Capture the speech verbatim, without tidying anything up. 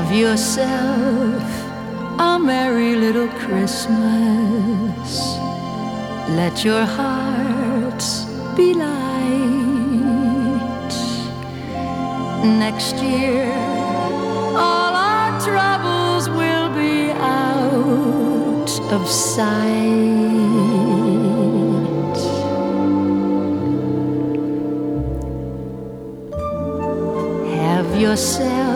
yourself a merry little Christmas. Let your hearts be light. Next year, all our troubles will be out of sight. Have yourself